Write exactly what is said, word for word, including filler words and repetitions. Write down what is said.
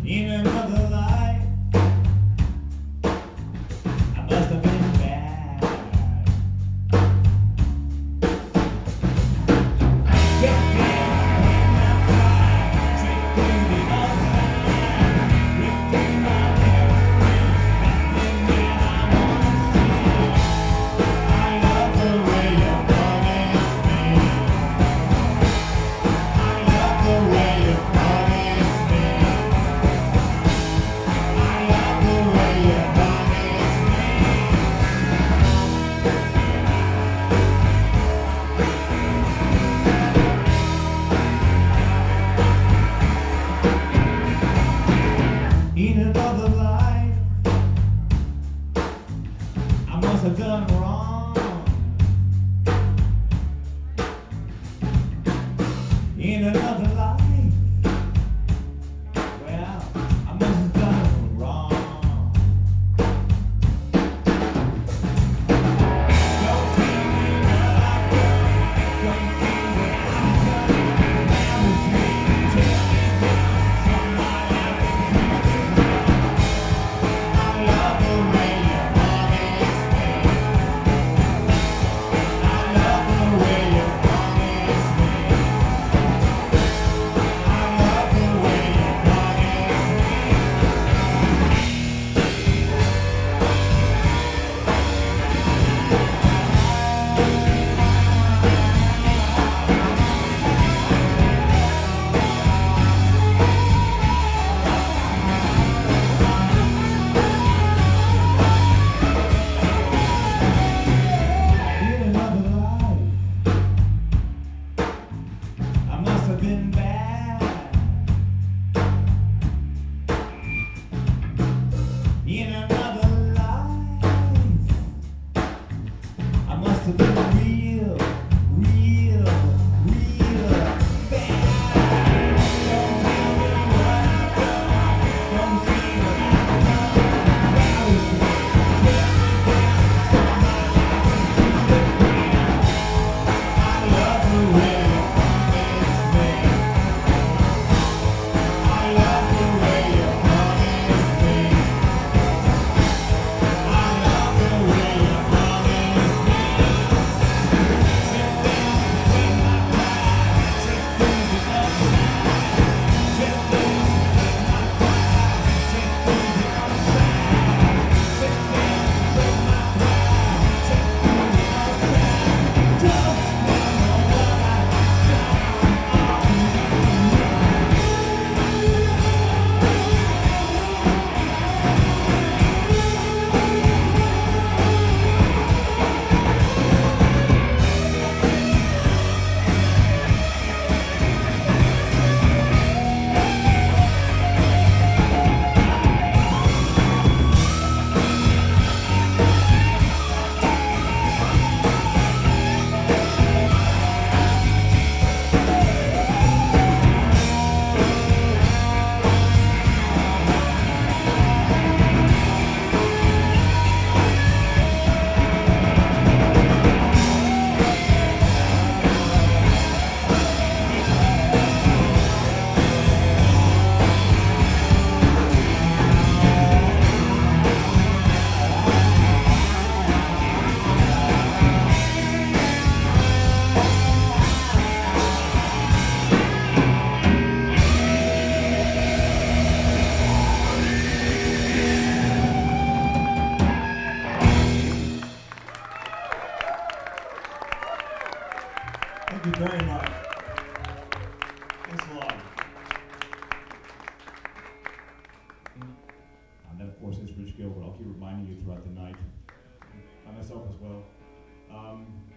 In another life, I must have been bad. Drifting in my pride, straight through the outside, drifting my memory, nothing that I wanna see. I love the way you punish me. I love the way you punish me. I love the way you punish me. In another life, I must have done wrong. In another life, well, I must have done wrong. Don't tell me what I've done. Don't see what I've done. Now it's me. Tell me down from my life. I love the way you punish me. I love the way you punish me. I love the way you punish In another life, I must have been bad. In another life, I must have been real, real, real bad. Don't tell me what I've done. Don't see what I've done. Wow, it's me. Tear me down from my life into the ground. I love the way you punish me. I love the way you punish me. I love the way you punish me. Drifting between my pride, straight through the outside. Drifting between my pride, straight through the outside. Drifting between my pride, straight through the outside. Don't know what I've done. Thank you very much. Thanks a lot. And that, of course, is Rich Gilbert. I'll keep reminding you throughout the night. I myself as well. Um,